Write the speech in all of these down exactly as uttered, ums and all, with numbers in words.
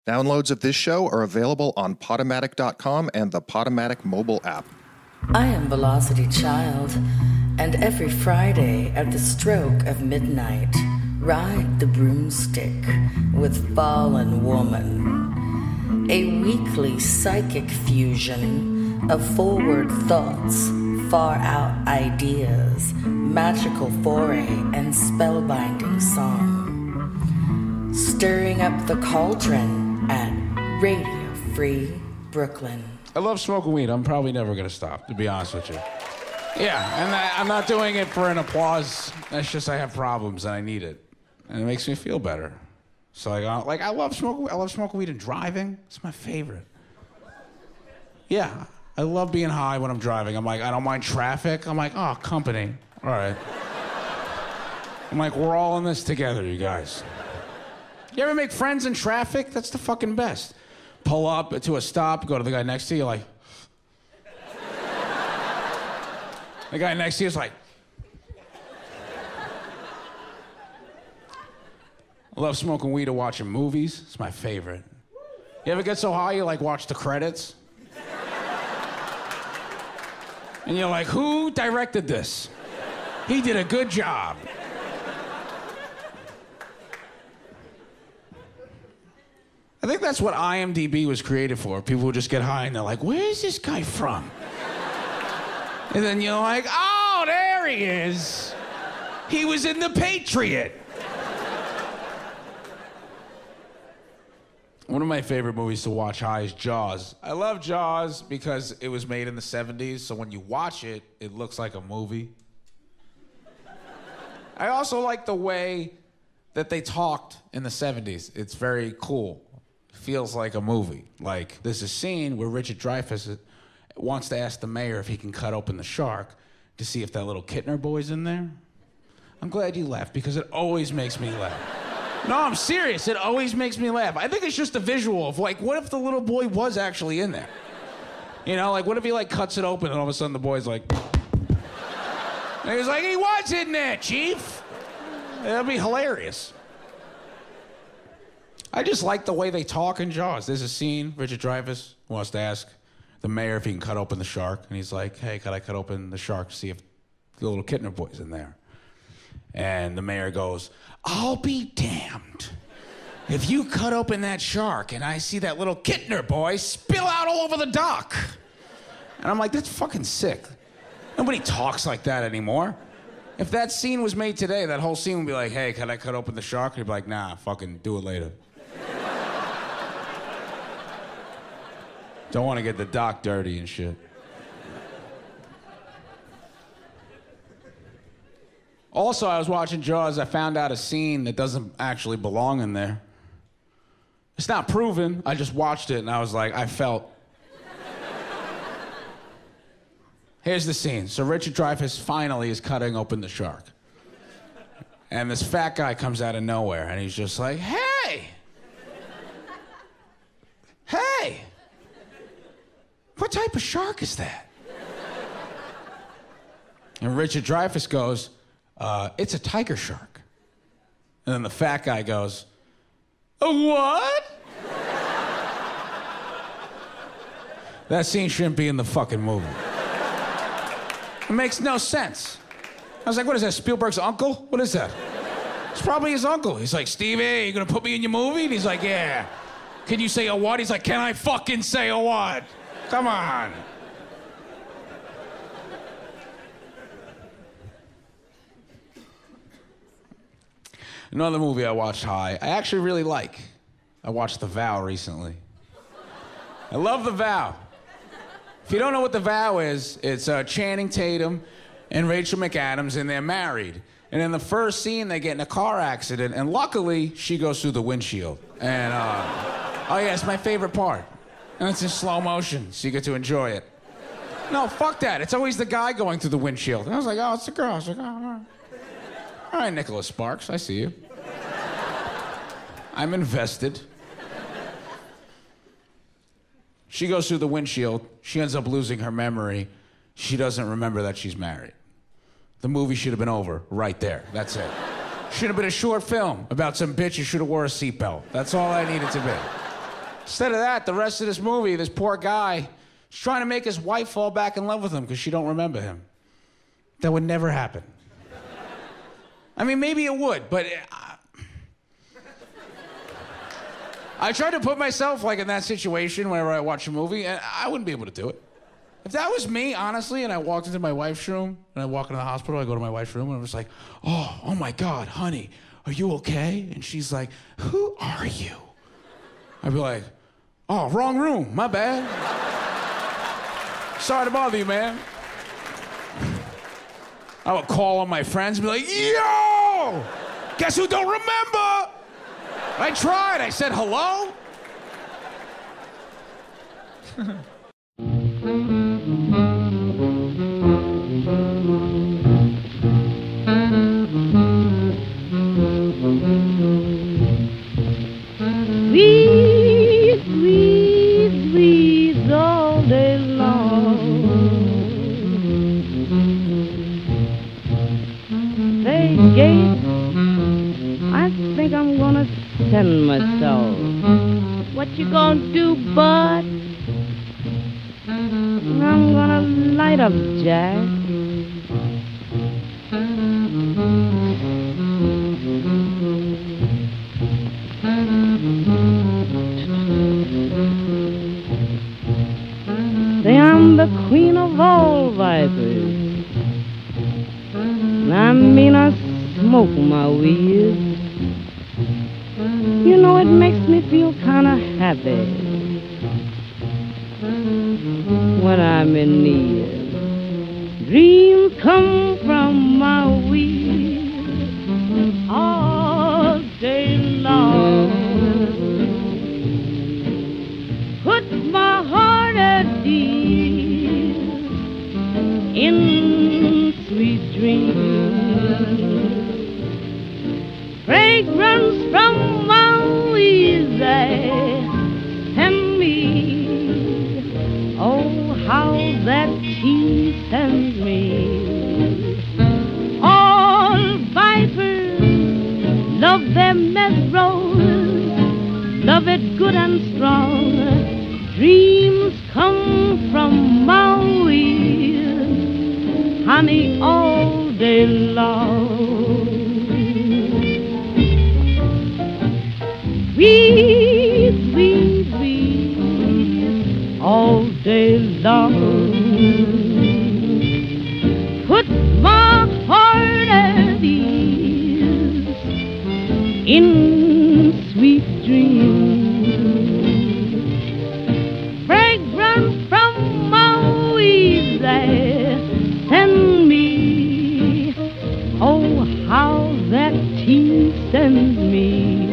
Downloads of this show are available on Podomatic dot com and the Podomatic mobile app. I am Velocity Child, and every Friday at the stroke of midnight, ride the broomstick with Fallen Woman. A weekly psychic fusion of forward thoughts, far-out ideas, magical foray, and spellbinding song. Stirring up the cauldron at Radio Free Brooklyn. I love smoking weed. I'm probably never going to stop, to be honest with you. Yeah, and I, I'm not doing it for an applause. That's just I have problems and I need it. And it makes me feel better. So like, I, like I love smoking I love smoking weed and driving. It's my favorite. Yeah, I love being high when I'm driving. I'm like, I don't mind traffic. I'm like, oh, company. All right. I'm like, we're all in this together, you guys. You ever make friends in traffic? That's the fucking best. Pull up to a stop, go to the guy next to you, like... The guy next to you is like... I love smoking weed or watching movies. It's my favorite. You ever get so high you, like, watch the credits? And you're like, who directed this? He did a good job. I think that's what I M D B was created for. People who just get high and they're like, where is this guy from? And then you're like, oh, there he is. He was in The Patriot. One of my favorite movies to watch high is Jaws. I love Jaws because it was made in the seventies, so when you watch it, it looks like a movie. I also like the way that they talked in the seventies. It's very cool. Feels like a movie. Like, there's a scene where Richard Dreyfuss wants to ask the mayor if he can cut open the shark to see if that little Kittner boy's in there. I'm glad you laughed, because it always makes me laugh. No, I'm serious. It always makes me laugh. I think it's just a visual of, like, what if the little boy was actually in there? You know, like, what if he, like, cuts it open and all of a sudden the boy's like... And he's like, he was in there, Chief. That'd be hilarious. I just like the way they talk in Jaws. There's a scene, Richard Dreyfuss wants to ask the mayor if he can cut open the shark. And he's like, hey, could I cut open the shark to see if the little Kittner boy's in there? And the mayor goes, I'll be damned if you cut open that shark and I see that little Kittner boy spill out all over the dock. And I'm like, that's fucking sick. Nobody talks like that anymore. If that scene was made today, that whole scene would be like, hey, can I cut open the shark? And he'd be like, nah, fucking do it later. Don't want to get the dock dirty and shit. Also, I was watching Jaws. I found out a scene that doesn't actually belong in there. It's not proven. I just watched it, and I was like, I felt. Here's the scene. So Richard Dreyfuss finally is cutting open the shark. And this fat guy comes out of nowhere, and he's just like, hey! Hey! What type of shark is that? And Richard Dreyfuss goes, uh, it's a tiger shark. And then the fat guy goes, a what? That scene shouldn't be in the fucking movie. It makes no sense. I was like, what is that, Spielberg's uncle? What is that? It's probably his uncle. He's like, Stevie, you gonna put me in your movie? And he's like, yeah. Can you say a what? He's like, can I fucking say a what? Come on. Another movie I watched high, I actually really like. I watched The Vow recently. I love The Vow. If you don't know what The Vow is, it's uh, Channing Tatum and Rachel McAdams, and they're married. And in the first scene, they get in a car accident, and luckily, she goes through the windshield. And, uh, oh yeah, it's my favorite part. And it's in slow motion, so you get to enjoy it. No, fuck that. It's always the guy going through the windshield. And I was like, oh, it's the girl. I was like, oh, all right. All right, Nicholas Sparks, I see you. I'm invested. She goes through the windshield. She ends up losing her memory. She doesn't remember that she's married. The movie should have been over right there. That's it. Should have been a short film about some bitch who should have wore a seatbelt. That's all I needed to be. Instead of that, the rest of this movie, this poor guy is trying to make his wife fall back in love with him because she don't remember him. That would never happen. I mean, maybe it would, but uh, I tried to put myself like in that situation whenever I watch a movie, and I wouldn't be able to do it. If that was me, honestly, and I walked into my wife's room, and I walk into the hospital, I go to my wife's room, and I was like, oh, oh my God, honey, are you okay? And she's like, who are you? I'd be like, oh, wrong room, my bad. Sorry to bother you, man. I would call on my friends and be like, yo, guess who don't remember? I tried, I said hello. Sweet, sweet, sweet all day long. Say, Gabe, I think I'm gonna send myself. What you gonna do, bud? I'm gonna light up, Jack. Say I'm the queen of all vipers. I mean I smoke my weed. You know it makes me feel kinda happy when I'm in need. Dreams come from my weed all day long. Put my heart at ease in sweet dreams. Fragrance from my weed and me. Oh, how that tea sends me. All vipers love their mesrose, love it good and strong. Dreams come from my weed, honey, all day long. Sweet, sweet, sweet, all day long. Put my heart at ease in sweet dreams. Fragrance from my weeds send me. Oh, how that tea sends me.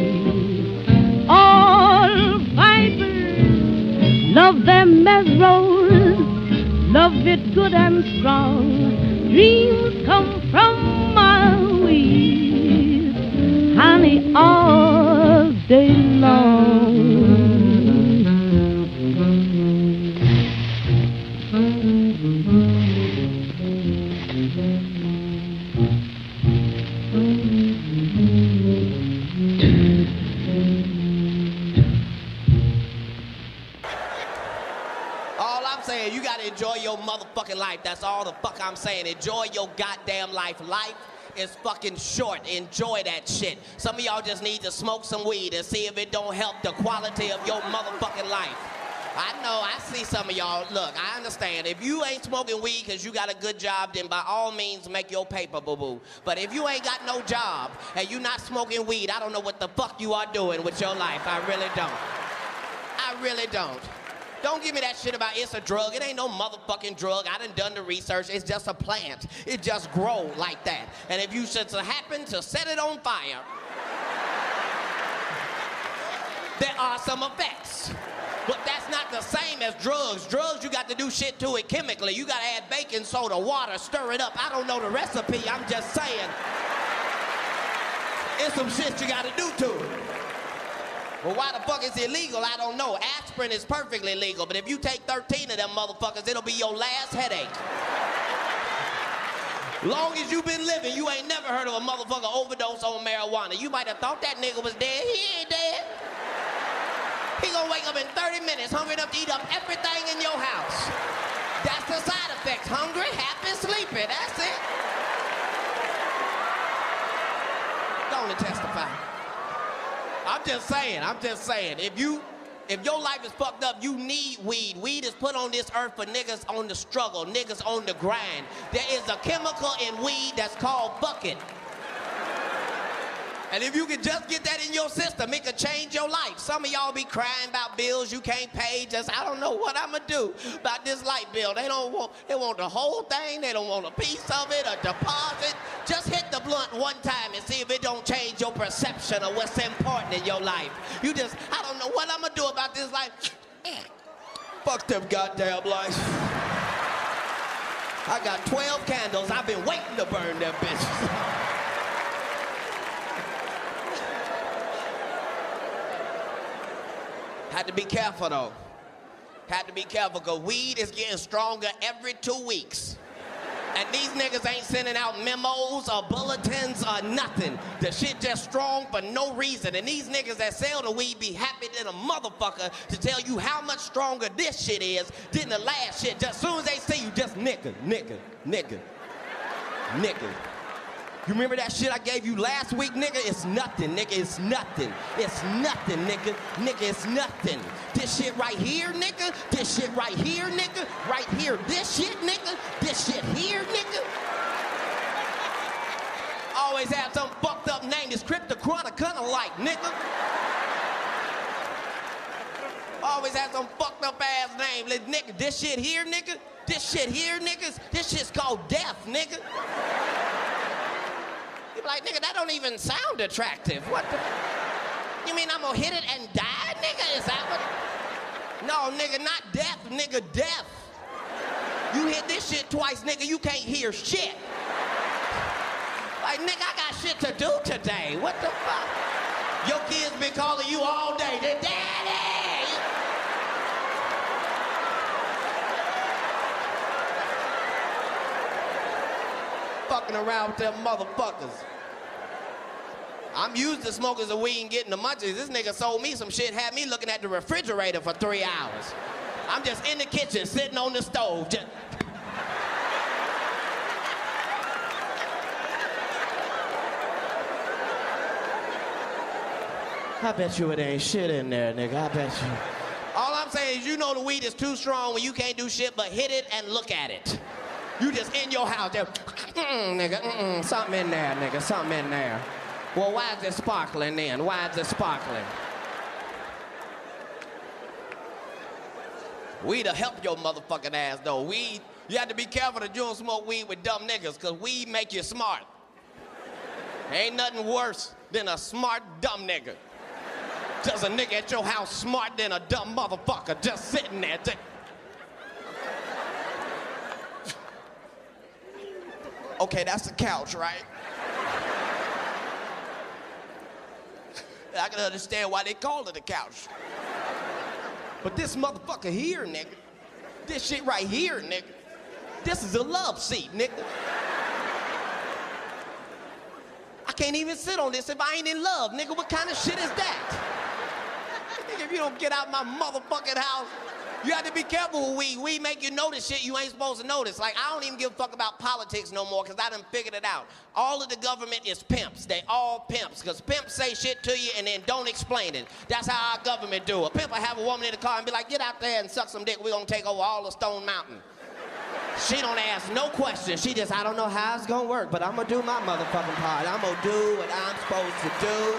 All vipers love their mesrose, love it good and strong. Dreams come from my weeds, honey, all day long. You gotta enjoy your motherfucking life. That's all the fuck I'm saying. Enjoy your goddamn life. Life is fucking short. Enjoy that shit. Some of y'all just need to smoke some weed and see if it don't help the quality of your motherfucking life. I know, I see some of y'all. Look, I understand. If you ain't smoking weed because you got a good job, then by all means make your paper, boo-boo. But if you ain't got no job and you not smoking weed, I don't know what the fuck you are doing with your life. I really don't. I really don't. Don't give me that shit about it's a drug. It ain't no motherfucking drug. I done done the research. It's just a plant. It just grow like that. And if you should happen to set it on fire, there are some effects. But that's not the same as drugs. Drugs, you got to do shit to it chemically. You got to add baking soda, water, stir it up. I don't know the recipe. I'm just saying. It's some shit you got to do to it. Well, why the fuck is it illegal? I don't know. Aspirin is perfectly legal, but if you take thirteen of them motherfuckers, it'll be your last headache. Long as you been living, you ain't never heard of a motherfucker overdose on marijuana. You might have thought that nigga was dead. He ain't dead. He gonna wake up in thirty minutes, hungry enough to eat up everything in your house. That's the side effects. Hungry, happy, sleepy. That's it. Go on and testify. I'm just saying, I'm just saying. If you, if your life is fucked up, you need weed. Weed is put on this earth for niggas on the struggle, niggas on the grind. There is a chemical in weed that's called bucket. And if you could just get that in your system, it could change your life. Some of y'all be crying about bills you can't pay. Just, I don't know what I'm gonna do about this light bill. They don't want, they want the whole thing. They don't want a piece of it, a deposit. Just hit the blunt one time and see if it don't change your perception of what's important in your life. You just, I don't know what I'm gonna do about this life. Fuck them goddamn life. I got twelve candles. I've been waiting to burn them bitches. Had to be careful though. Had to be careful because weed is getting stronger every two weeks. And these niggas ain't sending out memos or bulletins or nothing. The shit just strong for no reason. And these niggas that sell the weed be happy than a motherfucker to tell you how much stronger this shit is than the last shit. Just as soon as they see you, just nigga, nigga, nigga, nigga. You remember that shit I gave you last week, nigga? It's nothing, nigga, it's nothing. It's nothing, nigga. Nigga, it's nothing. This shit right here, nigga. This shit right here, nigga. Right here, this shit, nigga. This shit here, nigga. Always have some fucked up name. It's cryptochronic-like, nigga. Always have some fucked up ass name. Like, nigga, this shit here, nigga. This shit here, niggas. This shit's called death, nigga. You be like, nigga, that don't even sound attractive. What the? You mean I'm gonna hit it and die, nigga? Is that what? No, nigga, not death, nigga, death. You hit this shit twice, nigga, you can't hear shit. Like, nigga, I got shit to do today. What the fuck? Your kids been calling you all day. They're daddy! Fucking around with them motherfuckers. I'm used to smokers of weed and getting the munchies. This nigga sold me some shit, had me looking at the refrigerator for three hours. I'm just in the kitchen, sitting on the stove, just... I bet you it ain't shit in there, nigga, I bet you. All I'm saying is you know the weed is too strong when you can't do shit but hit it and look at it. You just in your house, just, mm, nigga, mm-mm, something in there, nigga, something in there. Well, why is it sparkling then? Why is it sparkling? Weed'll help your motherfucking ass, though. Weed, you have to be careful that you don't smoke weed with dumb niggas, because weed make you smart. Ain't nothing worse than a smart, dumb nigga. Just a nigga at your house smart than a dumb motherfucker just sitting there. Just... Okay, that's the couch, right? I can understand why they call it a couch. But this motherfucker here, nigga, this shit right here, nigga, this is a love seat, nigga. I can't even sit on this if I ain't in love, nigga. What kind of shit is that? Nigga, if you don't get out my motherfucking house, you have to be careful with weed. Weed make you notice shit you ain't supposed to notice. Like, I don't even give a fuck about politics no more, because I done figured it out. All of the government is pimps. They all pimps, because pimps say shit to you and then don't explain it. That's how our government do. A pimp will have a woman in the car and be like, get out there and suck some dick. We're gonna take over all of Stone Mountain. She don't ask no questions. She just, I don't know how it's gonna work, but I'm gonna do my motherfucking part. I'm gonna do what I'm supposed to do.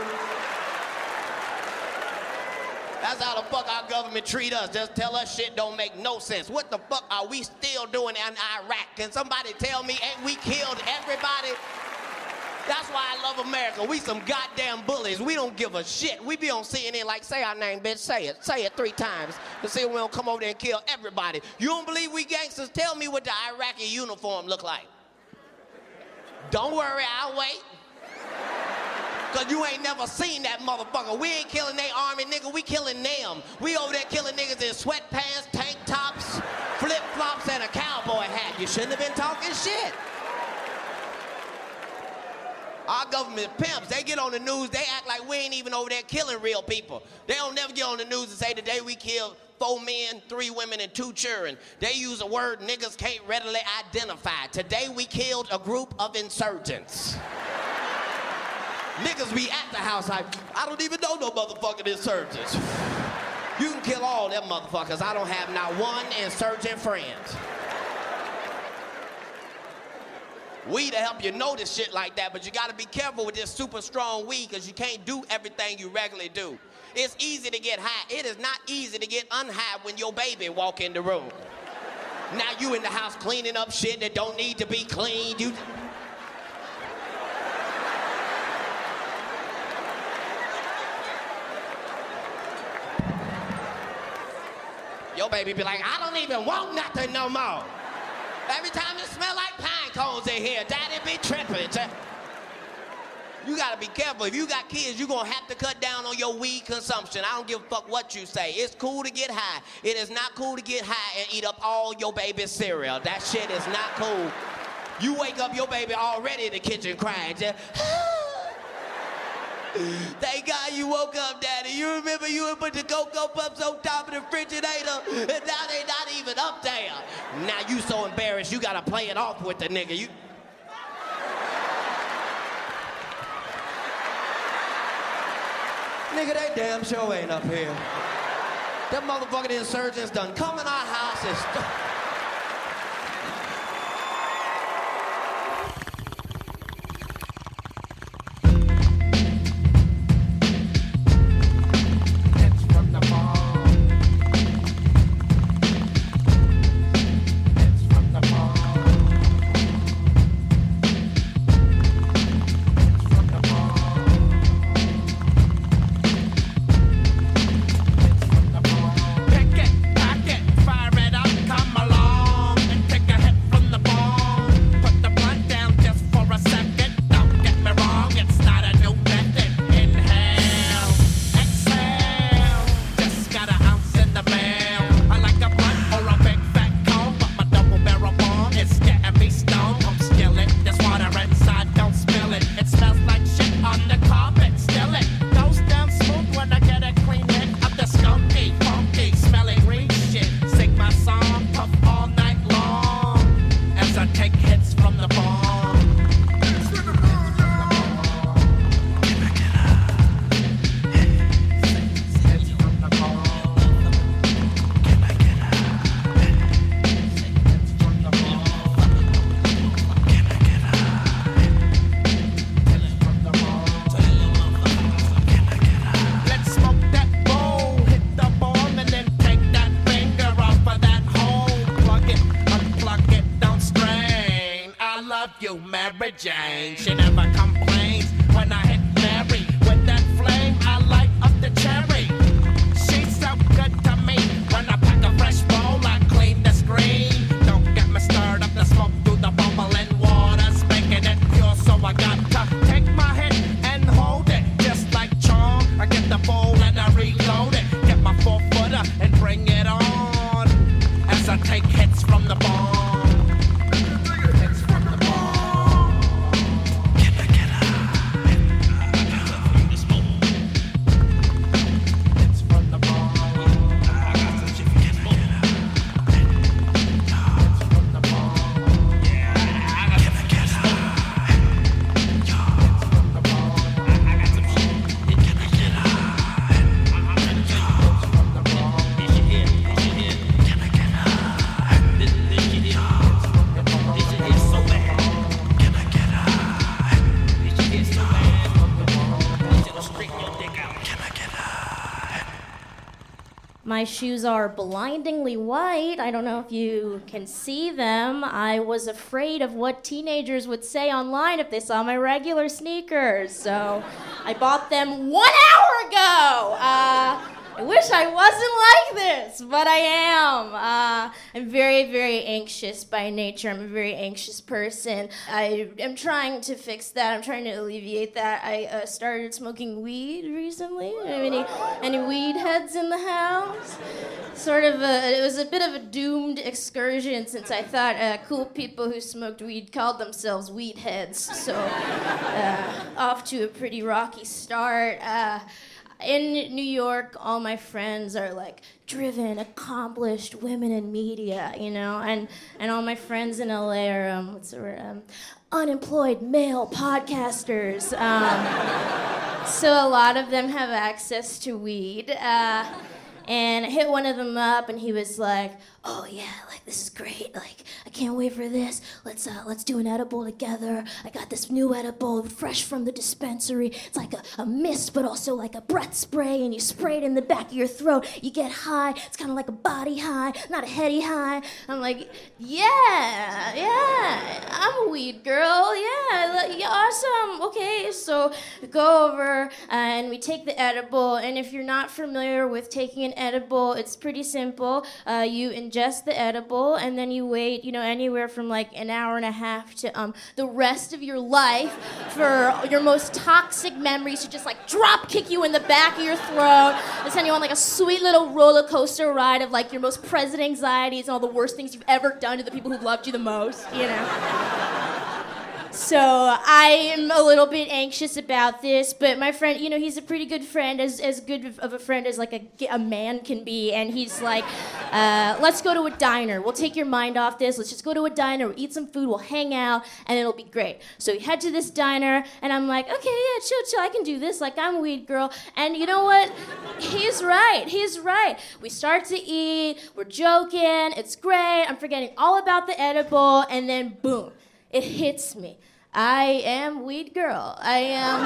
That's how the fuck our government treat us. Just tell us shit don't make no sense. What the fuck are we still doing in Iraq? Can somebody tell me, ain't we killed everybody? That's why I love America. We some goddamn bullies. We don't give a shit. We be on C N N like, say our name, bitch, say it. Say it three times to see if we don't come over there and kill everybody. You don't believe we gangsters? Tell me what the Iraqi uniform look like. Don't worry, I'll wait. Cause you ain't never seen that motherfucker. We ain't killing they army, nigga, we killing them. We over there killing niggas in sweatpants, tank tops, flip-flops, and a cowboy hat. You shouldn't have been talking shit. All Our government pimps, they get on the news, they act like we ain't even over there killing real people. They don't never get on the news and say today we killed four men, three women, and two children. They use a word niggas can't readily identify. Today we killed a group of insurgents. Niggas be at the house like, I don't even know no motherfucking insurgents. You can kill all them motherfuckers. I don't have not one insurgent friend. Weed to help you notice shit like that, but you gotta be careful with this super strong weed because you can't do everything you regularly do. It's easy to get high. It is not easy to get unhigh when your baby walk in the room. Now you in the house cleaning up shit that don't need to be cleaned. You... Your baby be like, I don't even want nothing no more. Every time it smell like pine cones in here, daddy be tripping. You gotta be careful. If you got kids, you're gonna have to cut down on your weed consumption. I don't give a fuck what you say. It's cool to get high. It is not cool to get high and eat up all your baby's cereal. That shit is not cool. You wake up your baby already in the kitchen crying. Just, thank God you woke up, Daddy. You remember you would put the Cocoa Puffs on top of the refrigerator, and now they not even up there. Now you so embarrassed, you gotta play it off with the nigga. You. Nigga, they damn sure ain't up here. Them motherfucking insurgents done come in our house and st- Jane. She never complains when I hit Mary with that flame. I light up the cherry. She's so good to me. When I pack a fresh bowl, I clean the screen. Don't get me stirred up the smoke through the bubbling waters, making it pure. So I got to take my hit and hold it, just like charm. I get the bowl and I reload it. Get my four footer and bring it on as I take hits from the bomb. My shoes are blindingly white. I don't know if you can see them. I was afraid of what teenagers would say online if they saw my regular sneakers. So I bought them one hour ago. Uh, I wish I wasn't like this, but I am. Uh, I'm very, very anxious by nature. I'm a very anxious person. I am trying to fix that. I'm trying to alleviate that. I uh, started smoking weed recently. Any, any weed heads in the house? sort of a, it was a bit of a doomed excursion since I thought uh, cool people who smoked weed called themselves weed heads. So uh, off to a pretty rocky start. Uh, in New York, all my friends are like driven, accomplished women in media, you know, and, and all my friends in L A are, um, what's the word, um, unemployed male podcasters. Um, so a lot of them have access to weed. Uh, And I hit one of them up, and he was like, "Oh yeah, like this is great. Like I can't wait for this. Let's uh, let's do an edible together. I got this new edible, fresh from the dispensary. It's like a, a mist, but also like a breath spray, and you spray it in the back of your throat. You get high. It's kind of like a body high, not a heady high." I'm like, "Yeah, yeah, I'm a weed girl. Yeah, like, yeah, awesome. Okay, so we go over and we take the edible. And if you're not familiar with taking an edible, it's pretty simple. Uh, you ingest the edible, and then you wait, you know, anywhere from like an hour and a half to um, the rest of your life for your most toxic memories to just like drop kick you in the back of your throat and send you on like a sweet little roller coaster ride of like your most present anxieties and all the worst things you've ever done to the people who loved you the most, you know. So I am a little bit anxious about this, but my friend, you know, he's a pretty good friend, as as good of a friend as like a, a man can be, and he's like, uh, let's go to a diner. We'll take your mind off this. Let's just go to a diner. We'll eat some food. We'll hang out, and it'll be great. So we head to this diner, and I'm like, okay, yeah, chill, chill. I can do this. Like, I'm a weed girl. And you know what? He's right. He's right. We start to eat. We're joking. It's great. I'm forgetting all about the edible, and then boom. It hits me. I am weed girl. I am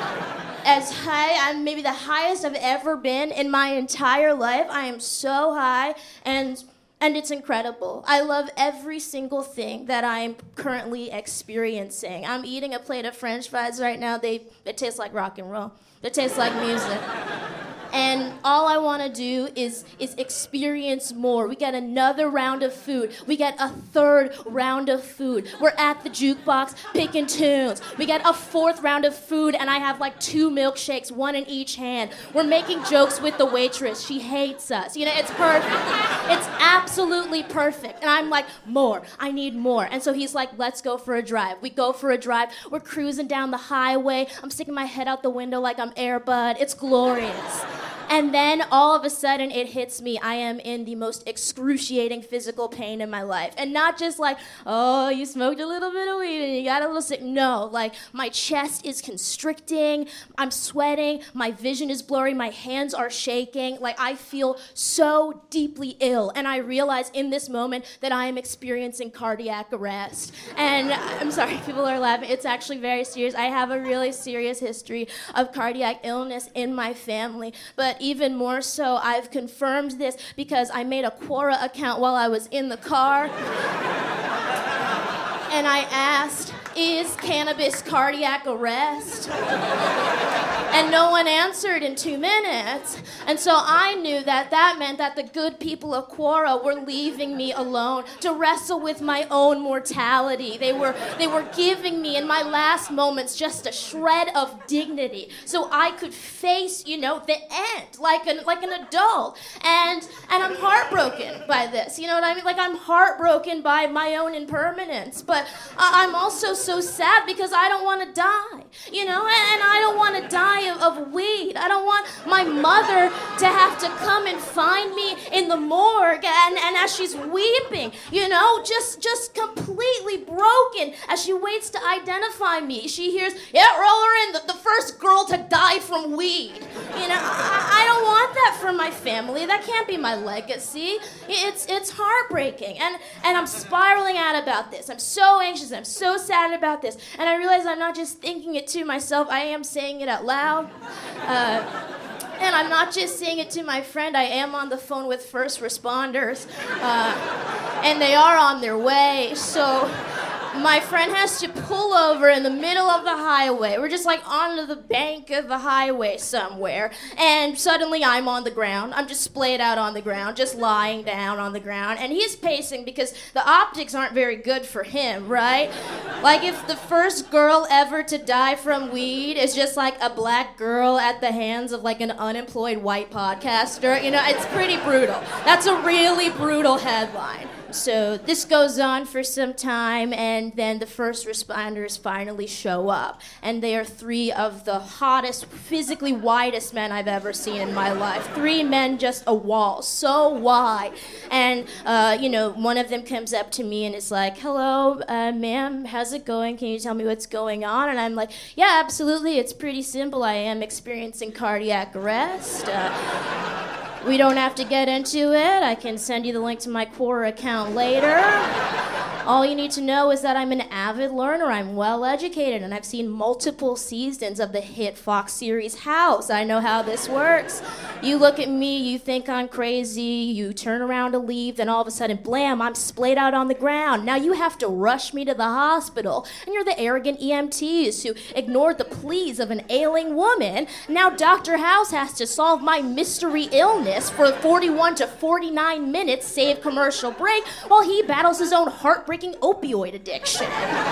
as high, I'm maybe the highest I've ever been in my entire life. I am so high, and and it's incredible. I love every single thing that I'm currently experiencing. I'm eating a plate of French fries right now. They, they taste like rock and roll. They taste like music. And all I want to do is is experience more. We get another round of food. We get a third round of food. We're at the jukebox picking tunes. We get a fourth round of food, and I have like two milkshakes, one in each hand. We're making jokes with the waitress. She hates us. You know, it's perfect. It's absolutely perfect. And I'm like, more. I need more. And so he's like, let's go for a drive. We go for a drive. We're cruising down the highway. I'm sticking my head out the window like I'm Air Bud. It's glorious. And then all of a sudden it hits me. I am in the most excruciating physical pain in my life. And not just like, oh, you smoked a little bit of weed and you got a little sick. No, like my chest is constricting. I'm sweating. My vision is blurry. My hands are shaking. Like I feel so deeply ill. And I realize in this moment that I am experiencing cardiac arrest. And I'm sorry, people are laughing. It's actually very serious. I have a really serious history of cardiac illness in my family. But even more so, I've confirmed this because I made a Quora account while I was in the car. And I asked, is cannabis cardiac arrest? And no one answered in two minutes. And so I knew that that meant that the good people of Quora were leaving me alone to wrestle with my own mortality. They were, they were giving me in my last moments just a shred of dignity so I could face, you know, the end like an, like an adult. And, and I'm heartbroken by this, you know what I mean? Like I'm heartbroken by my own impermanence. But I'm also so sad because I don't want to die, you know, and, and I don't want to die of, of weed. I don't want my mother to have to come and find me in the morgue and, and as she's weeping, you know, just just completely broken as she waits to identify me. She hears, yeah, roll her in, the, the first girl to die from weed. You know, I, I don't want that for my family. That can't be my legacy. It's it's heartbreaking. And, and I'm spiraling out about this. I'm so anxious. I'm so sad about this. And I realize I'm not just thinking it to myself. I am saying it out loud. Uh, and I'm not just saying it to my friend. I am on the phone with first responders. Uh, and they are on their way. So my friend has to pull over in the middle of the highway. We're just like on the bank of the highway somewhere. And suddenly I'm on the ground. I'm just splayed out on the ground, just lying down on the ground. And he's pacing because the optics aren't very good for him, right? Like if the first girl ever to die from weed is just like a black girl at the hands of like an unemployed white podcaster, you know, it's pretty brutal. That's a really brutal headline. So this goes on for some time, and then the first responders finally show up. And they are three of the hottest, physically widest men I've ever seen in my life. Three men, just a wall, so wide. And, uh, you know, one of them comes up to me and is like, hello, uh, ma'am, how's it going? Can you tell me what's going on? And I'm like, yeah, absolutely, it's pretty simple. I am experiencing cardiac arrest. Uh, We don't have to get into it. I can send you the link to my Quora account later. All you need to know is that I'm an avid learner. I'm well educated, and I've seen multiple seasons of the hit Fox series House. I know how this works. You look at me, you think I'm crazy, you turn around to leave, then all of a sudden, blam, I'm splayed out on the ground. Now you have to rush me to the hospital, and you're the arrogant E M Ts who ignored the pleas of an ailing woman. Now Doctor House has to solve my mystery illness for forty-one to forty-nine minutes, save commercial break, while he battles his own heartbreaking opioid addiction.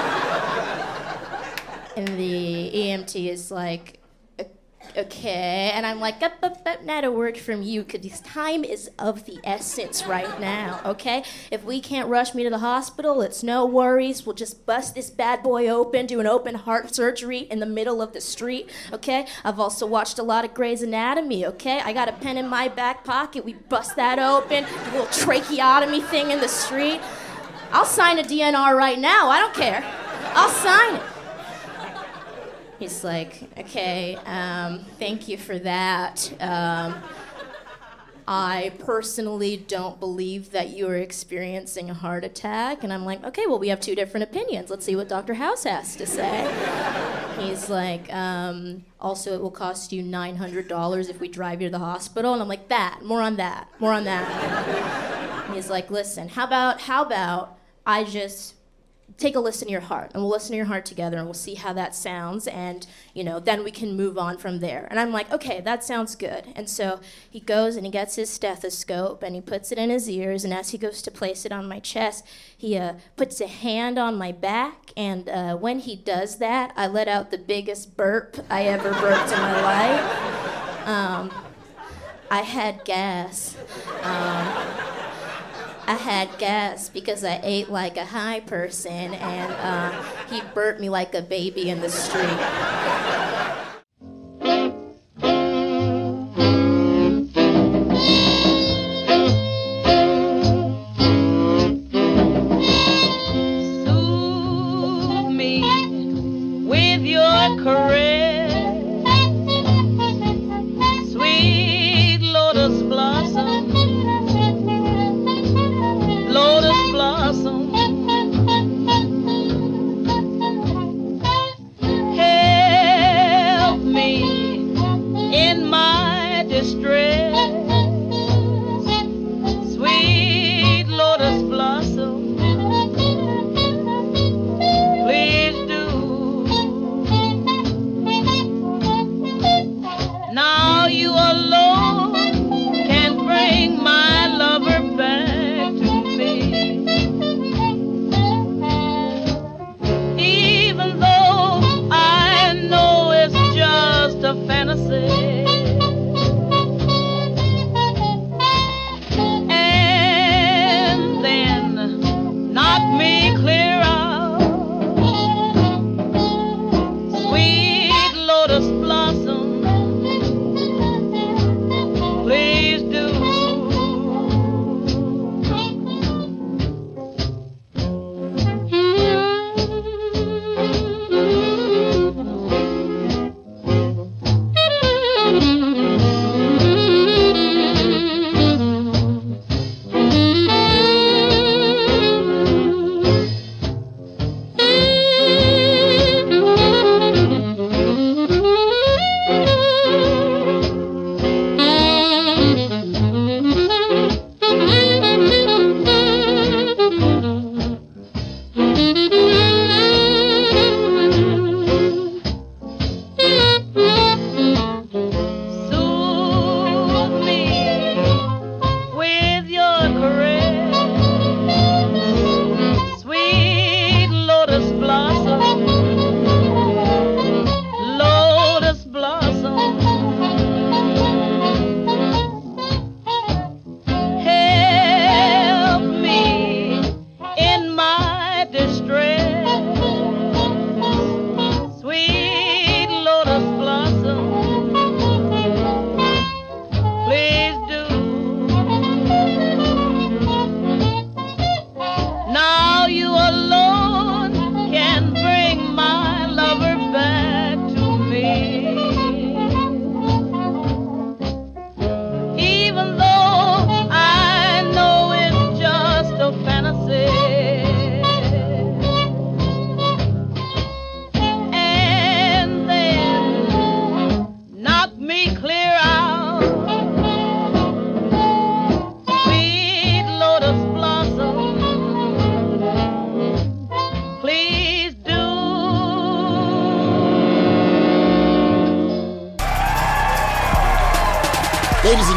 And the E M T is like, okay, and I'm like, up, up, up, not a word from you, because time is of the essence right now, okay? If we can't rush me to the hospital, it's no worries. We'll just bust this bad boy open, do an open heart surgery in the middle of the street, okay? I've also watched a lot of Grey's Anatomy, okay? I got a pen in my back pocket. We bust that open, a little tracheotomy thing in the street. I'll sign a D N R right now. I don't care. I'll sign it. He's like, okay, um, thank you for that. Um, I personally don't believe that you are experiencing a heart attack. And I'm like, okay, well, we have two different opinions. Let's see what Doctor House has to say. He's like, um, also, it will cost you nine hundred dollars if we drive you to the hospital. And I'm like, that, more on that, more on that. And he's like, listen, how about, how about I just take a listen to your heart, and we'll listen to your heart together, and we'll see how that sounds, and, you know, then we can move on from there. And I'm like, okay, that sounds good. And so he goes and he gets his stethoscope, and he puts it in his ears, and as he goes to place it on my chest, he uh, puts a hand on my back, and uh, when he does that, I let out the biggest burp I ever burped in my life. Um, I had gas. Um, I had gas because I ate like a high person, and uh, he burped me like a baby in the street. Soothe me with your caress, sweet lotus blossom. Lotus blossom, hey,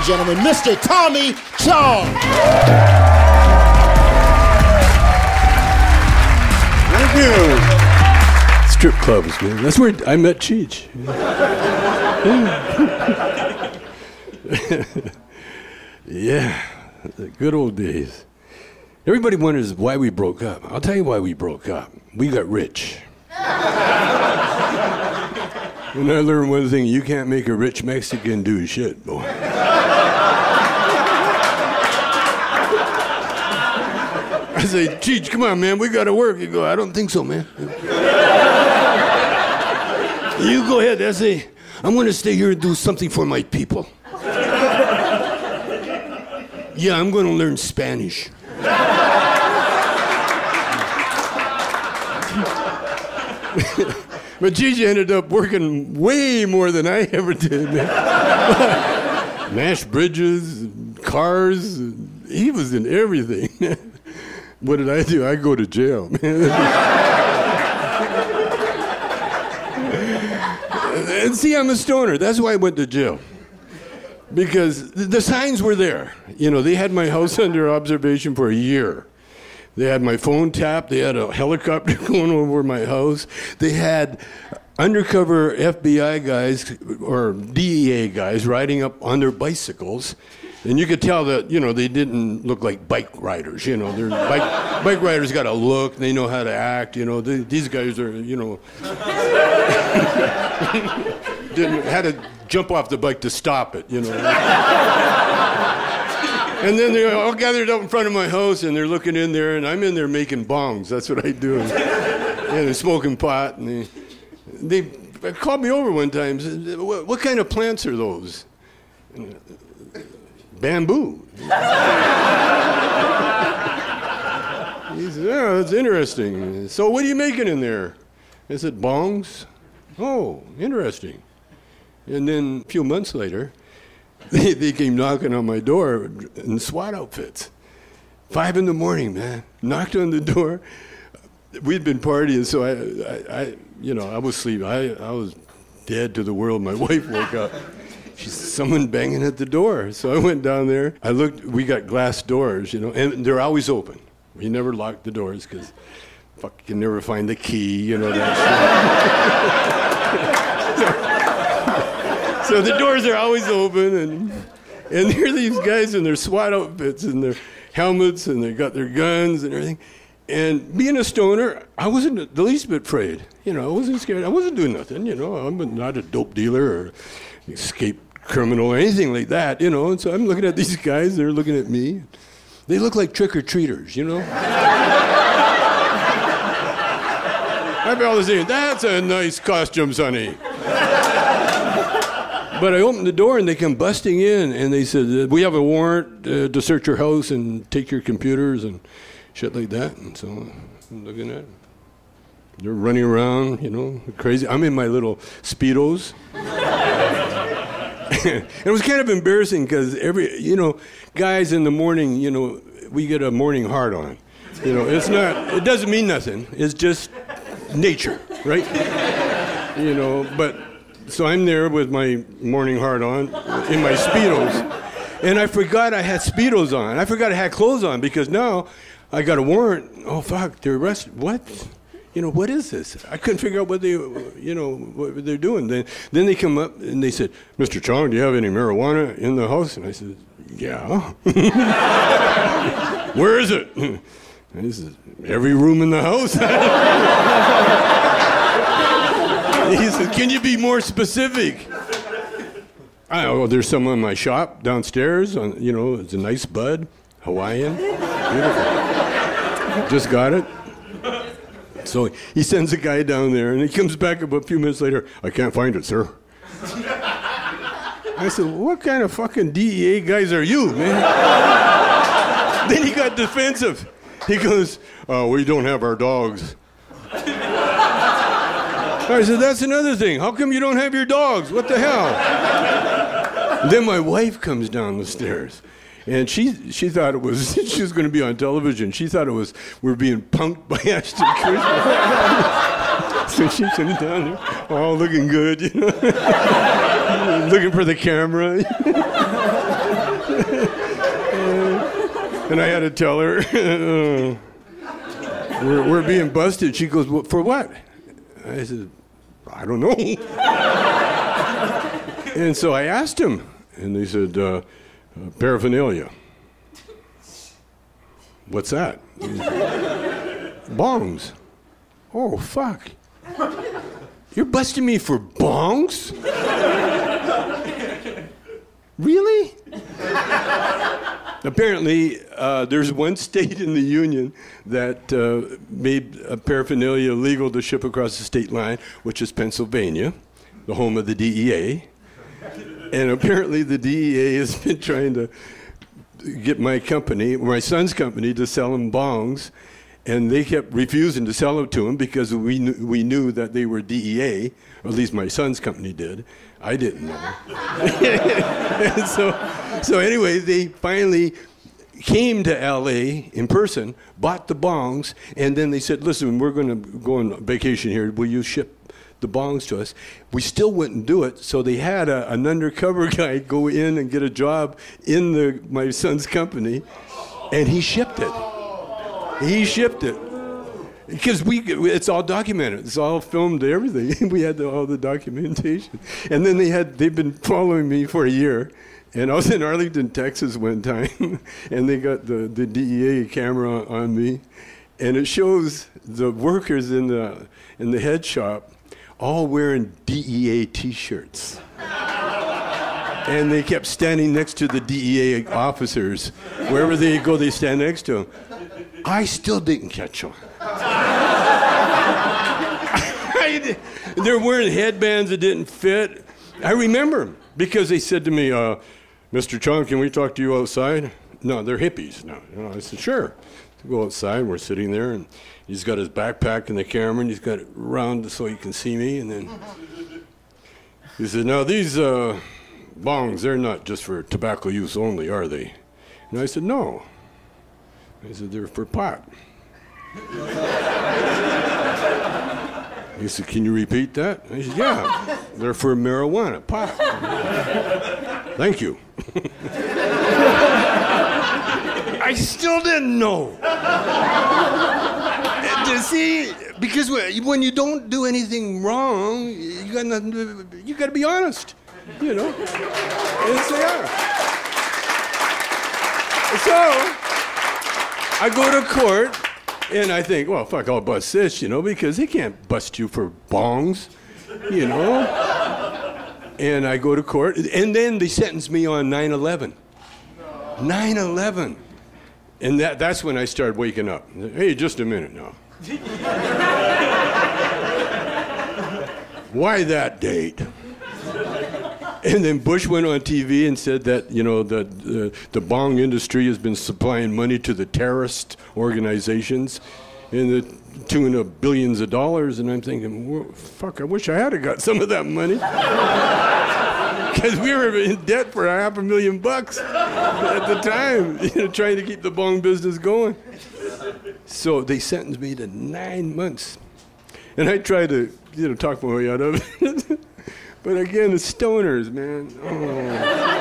and gentlemen, Mister Tommy Chong. Thank you. Strip clubs, man. That's where I met Cheech. Yeah, the good old days. Everybody wonders why we broke up. I'll tell you why we broke up. We got rich. And I learned one thing, you can't make a rich Mexican do shit, boy. I say, Cheech, come on, man, we gotta work. You go, I don't think so, man. You go ahead. I say, I'm gonna stay here and do something for my people. Yeah, I'm gonna learn Spanish. But Gigi ended up working way more than I ever did. Mashed bridges, cars. He was in everything. What did I do? I go to jail, man. And see, I'm a stoner. That's why I went to jail. Because the signs were there. You know, they had my house under observation for a year. They had my phone tapped. They had a helicopter going over my house. They had undercover F B I guys or D E A guys riding up on their bicycles. And you could tell that, you know, they didn't look like bike riders. You know, they're bike, bike riders got a look. They know how to act. You know, they, these guys are, you know, didn't had to jump off the bike to stop it, you know. And then they're all gathered up in front of my house, and they're looking in there, and I'm in there making bongs. That's what I do. And they're smoking pot, and they, they called me over one time and said, what, what kind of plants are those? And, bamboo. He said, oh, that's interesting. So what are you making in there? I said, bongs. Oh, interesting. And then a few months later, They, they came knocking on my door in SWAT outfits. Five in the morning, man. Knocked on the door. We'd been partying, so I, I, I you know, I was sleeping. I, I was dead to the world. My wife woke up. She said, someone banging at the door. So I went down there. I looked. We got glass doors, you know, and they're always open. We never locked the doors because fuck, you can never find the key, you know that shit. So the doors are always open, and and there are these guys in their SWAT outfits and their helmets, and they got their guns and everything. And being a stoner, I wasn't the least bit afraid. You know, I wasn't scared. I wasn't doing nothing. You know, I'm not a dope dealer or escaped criminal or anything like that. You know, and so I'm looking at these guys. They're looking at me. They look like trick-or-treaters. You know. I'd be always saying, "That's a nice costume, Sonny." But I opened the door, and they come busting in, and they said, we have a warrant uh, to search your house and take your computers and shit like that. And so I'm looking at it. They're running around, you know, crazy. I'm in my little Speedos. It was kind of embarrassing because every, you know, guys in the morning, you know, we get a morning hard on. You know, it's not, it doesn't mean nothing. It's just nature, right? You know, but... So I'm there with my morning heart on, in my Speedos, and I forgot I had Speedos on. I forgot I had clothes on because now I got a warrant. Oh, fuck, they're arrested. What? You know, what is this? I couldn't figure out what they, you know, what they're doing. Then, then they come up and they said, Mister Chong, do you have any marijuana in the house? And I said, yeah. Where is it? And he said, every room in the house. He said, can you be more specific? I know, well, there's some in my shop downstairs. On, you know, it's a nice bud, Hawaiian. Beautiful. Just got it. So he sends a guy down there, and he comes back up a few minutes later. I can't find it, sir. I said, what kind of fucking D E A guys are you, man? Then he got defensive. He goes, oh, we don't have our dogs. I said, that's another thing. How come you don't have your dogs? What the hell? And then my wife comes down the stairs, and she she thought it was she was going to be on television. She thought it was we're being punked by Ashton Kutcher. So she's sitting down there, all looking good, you know, looking for the camera. And I had to tell her, uh, we're, we're being busted. She goes, well, for what? I said, I don't know. And so I asked him, and they said, uh, uh, paraphernalia. What's that? Bongs. Oh, fuck. You're busting me for bongs? Really? Apparently, uh, there's one state in the union that uh, made uh, paraphernalia legal to ship across the state line, which is Pennsylvania, the home of the D E A. And apparently the D E A has been trying to get my company, my son's company, to sell him bongs, and they kept refusing to sell them to him because we knew, we knew that they were D E A, or at least my son's company did. I didn't know. And so, so anyway, they finally came to L A in person, bought the bongs, and then they said, listen, we're going to go on vacation here. Will you ship the bongs to us? We still wouldn't do it, so they had a, an undercover guy go in and get a job in the my son's company, and he shipped it. He shipped it. Because we, it's all documented. It's all filmed, everything. We had the, all the documentation. And then they had, they've been following me for a year. And I was in Arlington, Texas one time, and they got the, the D E A camera on me. And it shows the workers in the, in the head shop all wearing D E A T-shirts. And they kept standing next to the D E A officers. Wherever they go, they stand next to them. I still didn't catch them. I, they're wearing headbands that didn't fit. I remember them because they said to me, uh, Mister Chong, can we talk to you outside? No, they're hippies. No, no. I said, sure. We go outside, we're sitting there, and he's got his backpack and the camera, and he's got it round so he can see me. And then he said, now these uh, bongs, they're not just for tobacco use only, are they? And I said, no. I said, they're for pot. He said, can you repeat that? I said, yeah, they're for marijuana, pot. Thank you. I still didn't know. You see, because when you don't do anything wrong, you got nothing to, you got to be honest, you know. And so, yeah. So I go to court. And I think, well, fuck, I'll bust this, you know, because they can't bust you for bongs, you know. And I go to court, and then they sentence me on nine eleven. nine eleven. And that, that's when I started waking up. Hey, just a minute now. Why that date? And then Bush went on T V and said that, you know, the, the, the bong industry has been supplying money to the terrorist organizations in the tune of billions of dollars. And I'm thinking, well, fuck, I wish I had got some of that money. Because we were in debt for a half a million bucks at the time, you know, trying to keep the bong business going. So they sentenced me to nine months. And I tried to, you know, talk my way out of it. But again, the stoners, man. Oh.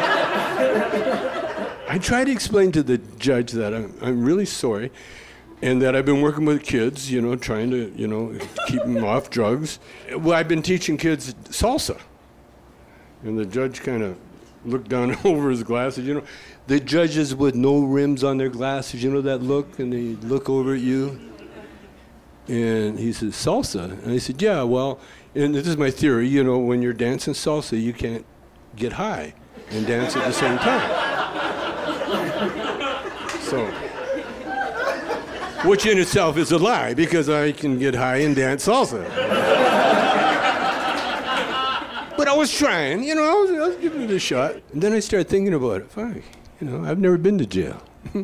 I tried to explain to the judge that I'm, I'm really sorry and that I've been working with kids, you know, trying to, you know, keep them off drugs. Well, I've been teaching kids salsa. And the judge kind of looked down over his glasses, you know. The judges with no rims on their glasses, you know that look? And they look over at you. And he says, salsa? And I said, yeah, well... And this is my theory, you know, when you're dancing salsa, you can't get high and dance at the same time. So, which in itself is a lie, because I can get high and dance salsa. But I was trying, you know, I was, I was giving it a shot. And then I started thinking about it. Fuck, you know, I've never been to jail.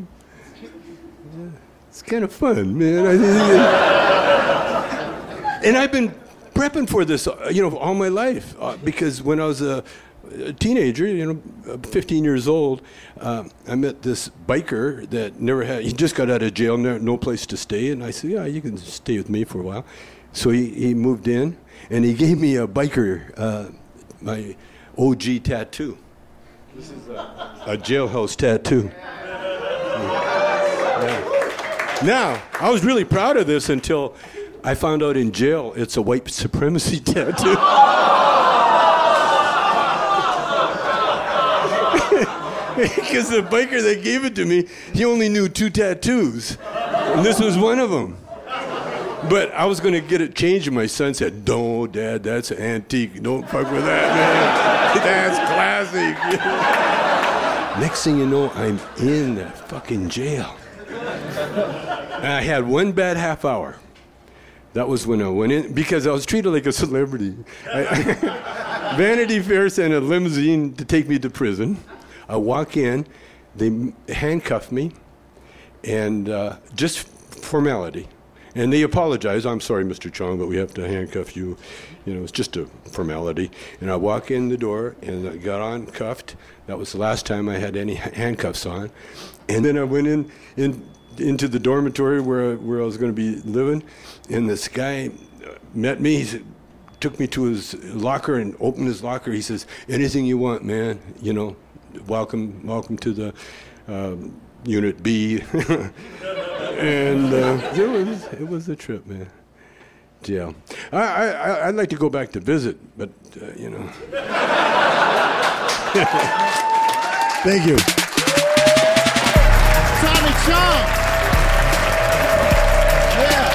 It's kind of fun, man. I think, and I've been prepping for this, you know, all my life, uh, because when I was a, a teenager, you know, fifteen years old, uh, I met this biker that never had, he just got out of jail, no, no place to stay, and I said, yeah, you can stay with me for a while. So he, he moved in, and he gave me a biker, uh, my O G tattoo. This is a, a jailhouse tattoo. Now, I was really proud of this until I found out in jail it's a white supremacy tattoo. Because the biker that gave it to me, he only knew two tattoos. And this was one of them. But I was going to get it changed, and my son said, "No, Dad, that's an antique. Don't fuck with that, man. That's classic." Next thing you know, I'm in the fucking jail. And I had one bad half hour. That was when I went in, because I was treated like a celebrity. I, I, Vanity Fair sent a limousine to take me to prison. I walk in, they handcuff me, and uh, just formality. And they apologize. "I'm sorry, Mister Chong, but we have to handcuff you. You know, it's just a formality." And I walk in the door, and I got on cuffed. That was the last time I had any handcuffs on. And then I went in, in into the dormitory where, where I was going to be living, and this guy met me. He said, took me to his locker and opened his locker. He says, "Anything you want, man. You know, welcome, welcome to the uh, Unit B." And uh, it was it was a trip, man. Yeah, I, I I'd like to go back to visit, but uh, you know. Thank you, Tommy Chong. Yeah.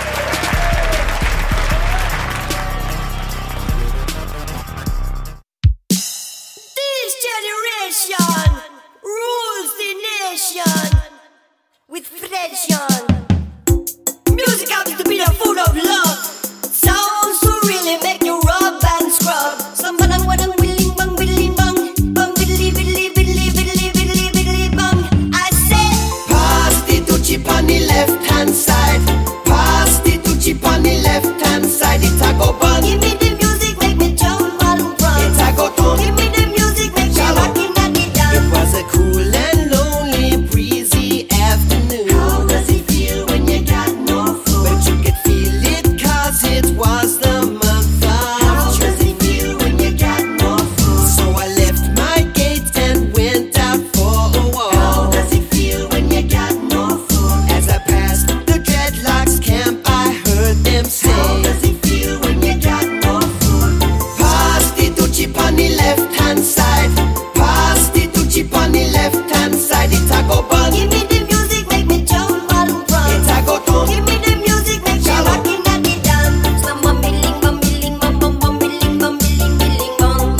This generation rules the nation with Fred Young. Music happens to be the food of love. Sounds to really make you rub and scrub. Some bang wadang willing bang willing bang bang diddly diddly diddly diddly diddly diddly bang. I said, pass the Tucci on the left hand side. Pass the Tucci on the left hand side. It's a go bang. Give me the music, make me jump and run. It's a go tongue. Give me the music, make me rockin' at the dance. It was a cool and lonely breezy afternoon. How does it feel when you got no food? But you could feel it cause it was the month of How does it feel when you got no food? So I left my gate and went out for a walk. How does it feel when you got no food? As I passed the dreadlocks camp, I heard them say, how does it feel when you got no food? Pass the Tucci on the left hand side. Pass the Tucci on the left hand side. It's a go bang. Give me the music, make me jump and run. It's a go tongue. Give me the music, make me rockin' at the dance. Some bumbling, bumbling, bum bum bumbling, bumbling, billing bum.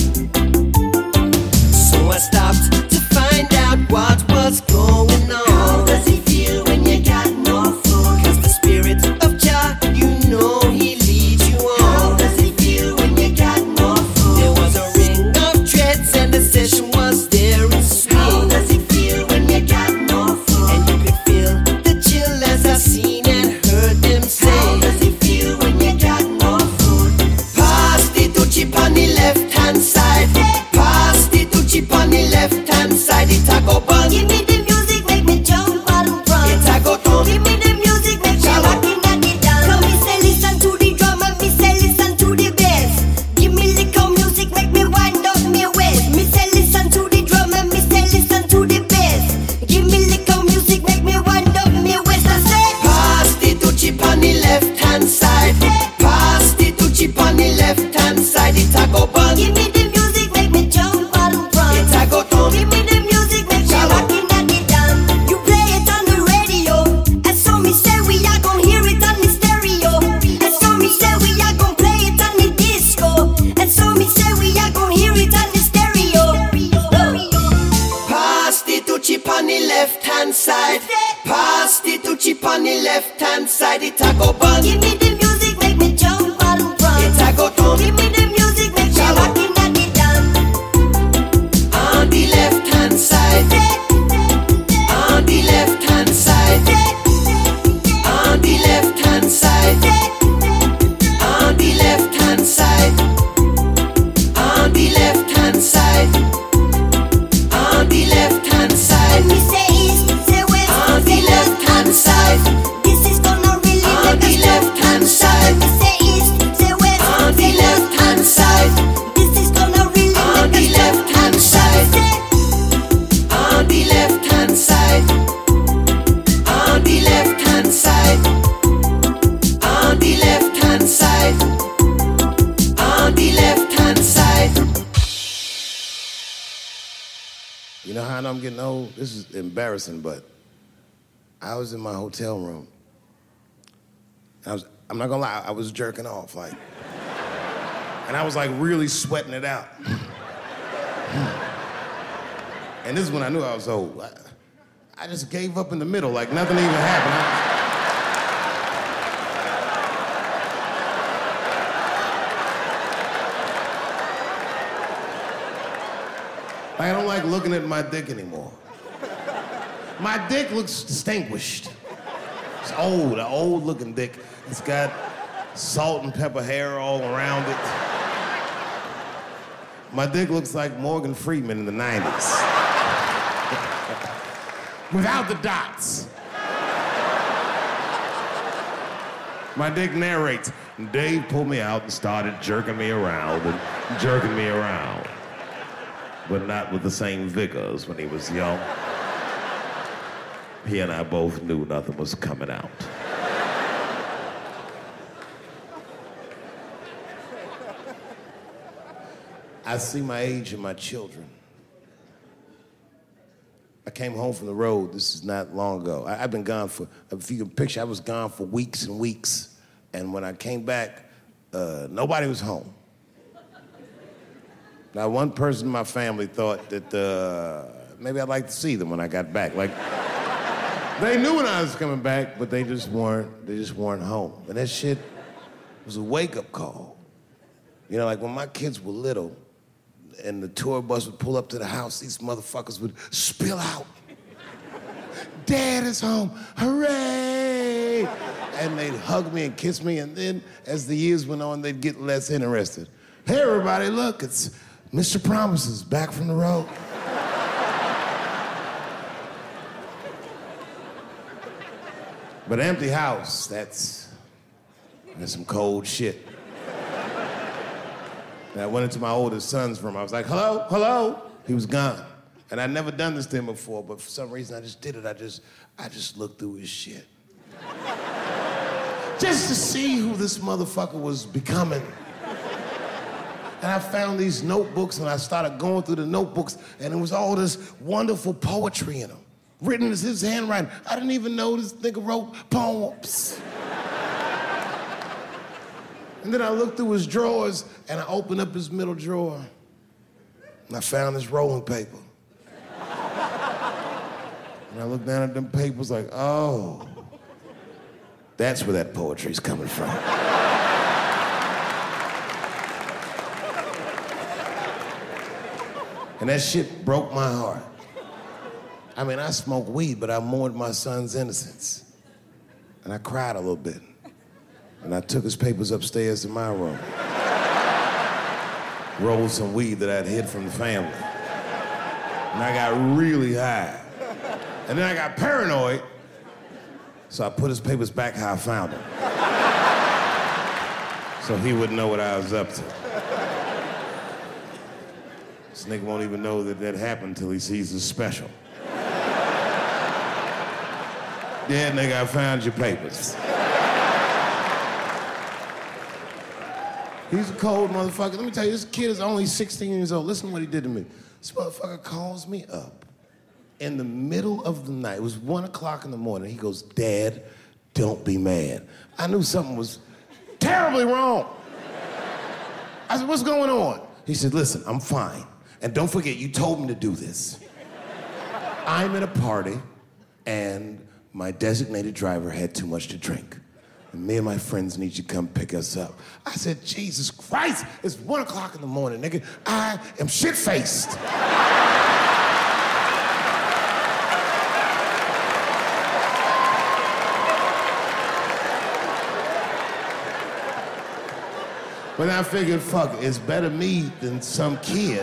Yeah. So I stopped to find out what was going on. How does it feel when you got no food? Cause the spirit of Jah, you know he leads you on. How does it feel when you got no food? There was a ring of dreads and the session was there in swing. How does it feel when you got no food? And you could feel the chill as I seen and heard them say, how does it feel when you got no food? Pass the Tucci on the left hand side. Pass the Tucci on the left hand side. It's a go bang. Give me the music, make me jump and run. It's a go tongue. Give me the music, make me rockin' at the dance. Come me say listen to the drum and me say listen to the bass. Give me little music, make me wind up me waist. Me say listen to the drum and me say listen to the bass. Give me little music, make me wind up me waist. I say, pass the Tucci on the left hand side. Pass the Tucci on the left hand side. It's a go bang. Give me the music, make me jump and run. It's a go tongue. Give me the music, make me rockin' at the dance. You play it on the radio, and so me say we are gon' hear it on the stereo. And so me say we are gon' play it on the disco. And so me say we are gon' hear it on the stereo. Pass the Tucci on the left hand side. Pass the Tucci on the left hand side. It's a go bang. Give me the music, make me jump and run. It's a go tongue. Give me the music, make me rockin' at the dance. On the left hand side. On the left hand side. On the left hand side. On the left hand side. On the left hand side. On the left hand side. Me say east, say west, on the left hand side. This is gonna really make us I know I'm getting old. This is embarrassing, but I was in my hotel room. I was, I'm not gonna lie, I was jerking off, like, and I was like really sweating it out. And this is when I knew I was old. I, I just gave up in the middle, like nothing even happened. I, I don't like looking at my dick anymore. My dick looks distinguished. It's old, an old looking dick. It's got salt and pepper hair all around it. My dick looks like Morgan Freeman in the nineties. Without the dots. My dick narrates, Dave pulled me out and started jerking me around and jerking me around. But not with the same vigor as when he was young. He and I both knew nothing was coming out. I see my age in my children. I came home from the road, this is not long ago. I, I've been gone for, if you can picture, I was gone for weeks and weeks. And when I came back, uh, nobody was home. Now, one person in my family thought that uh, maybe I'd like to see them when I got back. Like, they knew when I was coming back, but they just weren't, they just weren't home. And that shit was a wake-up call. You know, like when my kids were little and the tour bus would pull up to the house, these motherfuckers would spill out. Dad is home, hooray! And they'd hug me and kiss me, and then as the years went on, they'd get less interested. Hey, everybody, look, it's Mister Promises back from the road. But empty house, that's, that's some cold shit. And I went into my oldest son's room. I was like, hello, hello. He was gone. And I'd never done this to him before, but for some reason I just did it. I just, I just looked through his shit. Just to see who this motherfucker was becoming. And I found these notebooks and I started going through the notebooks and it was all this wonderful poetry in them. Written as his handwriting. I didn't even know this nigga wrote poems. And then I looked through his drawers and I opened up his middle drawer and I found this rolling paper. And I looked down at them papers like, oh, that's where that poetry's coming from. And that shit broke my heart. I mean, I smoked weed, but I mourned my son's innocence. And I cried a little bit. And I took his papers upstairs to my room. Rolled some weed that I'd hid from the family. And I got really high. And then I got paranoid, so I put his papers back how I found them. So he wouldn't know what I was up to. This nigga won't even know that that happened until he sees the special. Yeah, nigga, I found your papers. He's a cold motherfucker. Let me tell you, this kid is only sixteen years old. Listen to what he did to me. This motherfucker calls me up in the middle of the night. It was one o'clock in the morning. He goes, Dad, don't be mad. I knew something was terribly wrong. I said, what's going on? He said, listen, I'm fine. And don't forget, you told me to do this. I'm at a party, and my designated driver had too much to drink. And me and my friends need you to come pick us up. I said, Jesus Christ, it's one o'clock in the morning, nigga. I am shit-faced. But I figured, fuck, it's better me than some kid.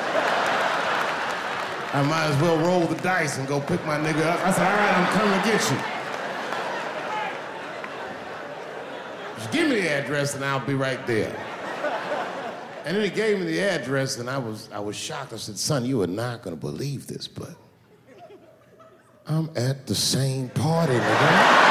I might as well roll the dice and go pick my nigga up. I said, all right, I'm coming to get you. Just give me the address and I'll be right there. And then he gave me the address and I was, I was shocked. I said, son, you are not gonna believe this, but I'm at the same party, nigga.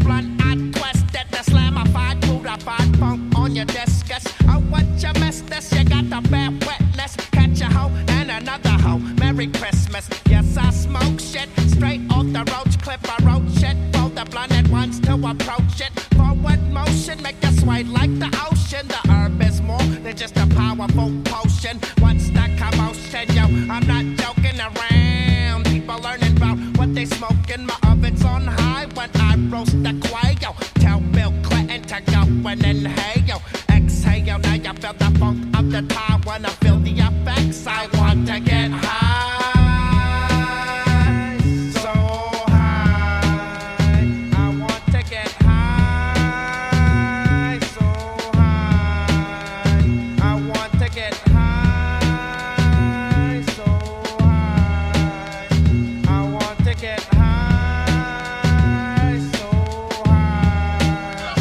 blunt, I twisted the slamified, purified funk on your discus. Oh, what you missed this? You got the bad witness. Catch a hoe and another hoe. Merry Christmas. Yes, I smoke shit straight off the roach clip. I wrote shit for the blunted ones to approach it. Forward motion, make you sway like the ocean. The herb is more than just a powerful potion. What's the commotion, yo? I'm not joking around. People learning about what they smoking. My oven's on high when I roast the quail. Tell Bill Clinton to go and inhale. Exhale, now you feel the funk of the time. When I feel the effects, I want to get high. So high. I want to get high. So high. I want to get high. So high. I want to get high. So high.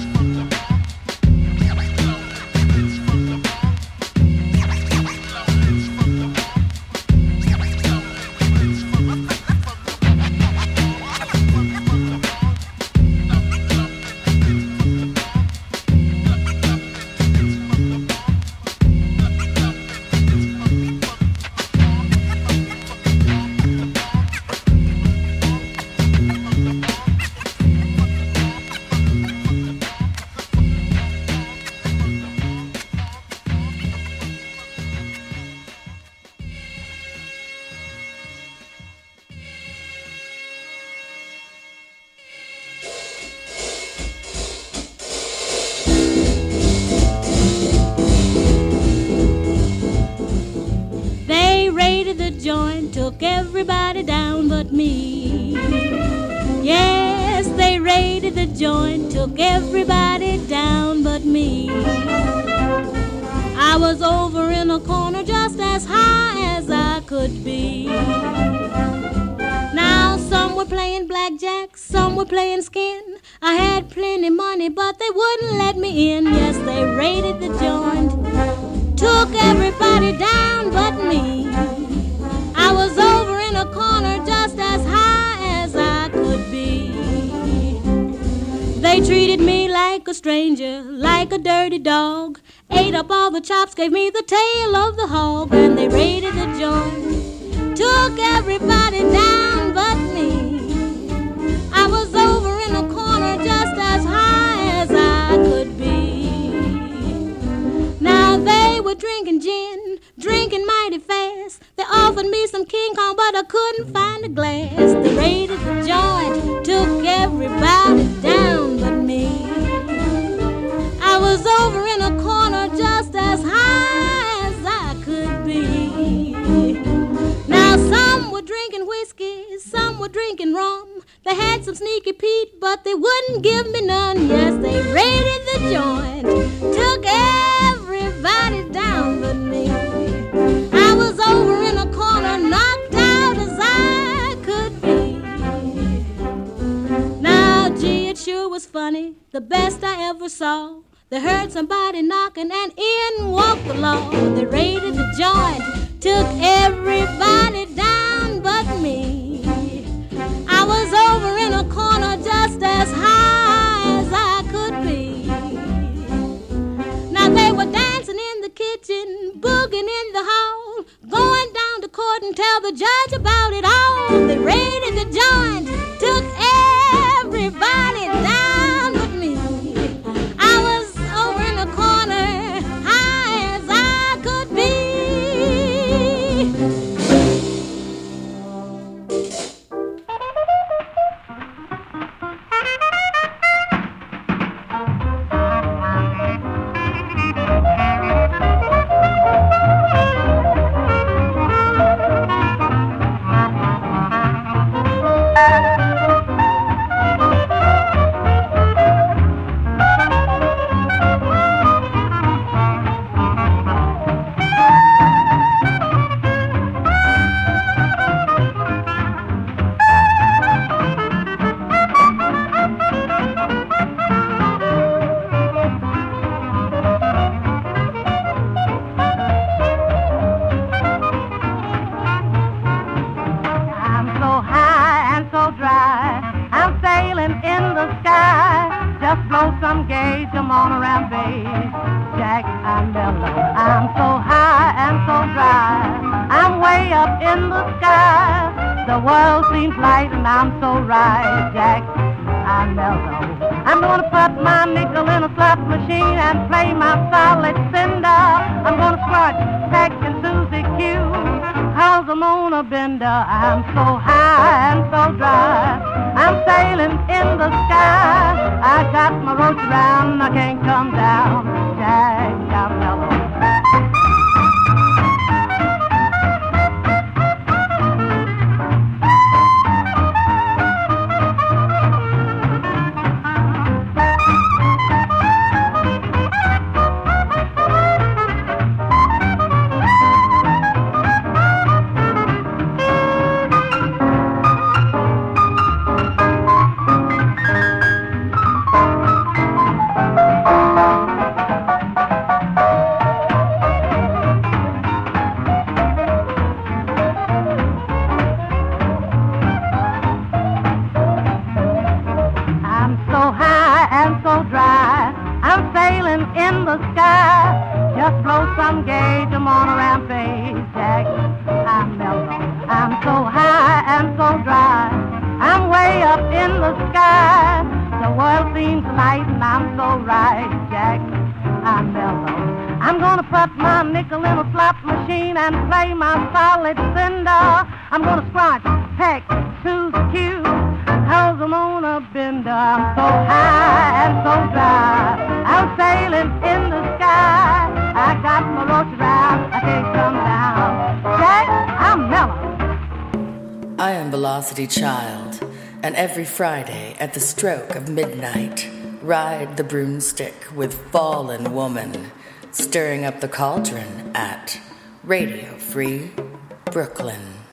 They raided the joint, took everybody down but me. Yes, they raided the joint, took everybody down but me. I was over in a corner just as high as I could be. Now some were playing blackjack, some were playing skin. I had plenty money, but they wouldn't let me in. Yes, they raided the joint, took everybody down but me. I was over in a corner just as high as I could be. They treated me like a stranger, like a dirty dog. Ate up all the chops, gave me the tail of the hog. And they raided the joint, took everybody down but me. I was over in a corner just as high as I could be. Now they were drinking gin, drinking mighty fast. They offered me some King Kong, but I couldn't find a glass. They raided the joint, took everybody down but me. I was over in a corner just as high as I could be. Now some were drinking whiskey, some were drinking rum. They had some sneaky Pete, but they wouldn't give me none. Yes, they raided the joint, took everybody down but me. I was over in a corner, knocked out as I could be. Now, gee, it sure was funny, the best I ever saw. They heard somebody knocking and in walked the law. They raided the joint, took everybody down but me. I was over in a corner just as high as I could be. Now they were dancing in the kitchen, booging in the hall, going down to court and tell the judge about it all. They raided the joint, took everybody down but me. I was over in a corner, high as I could be. face. Jack, I'm mellow. I'm so high and so dry. I'm way up in the sky. The world seems light and I'm so right. Jack, I'm mellow. I'm gonna put my nickel in a slot machine and play my solid cinder. I'm gonna scratch Peck and Susie Q, cause I'm on a bender. I'm so high and so dry. I'm sailing in the sky. I got my ropes around, I can't come down. Jack, I'm mellow. I'm gonna scratch, peck, Susie Q, cause I'm on a bender. I'm so high and so dry. I'm sailing in the sky. I got my ropes around, I can't come down. Jack, I'm mellow. I am Velocity Child, and every Friday at the stroke of midnight, ride the broomstick with Fallen Woman, stirring up the cauldron at Radio Free Brooklyn.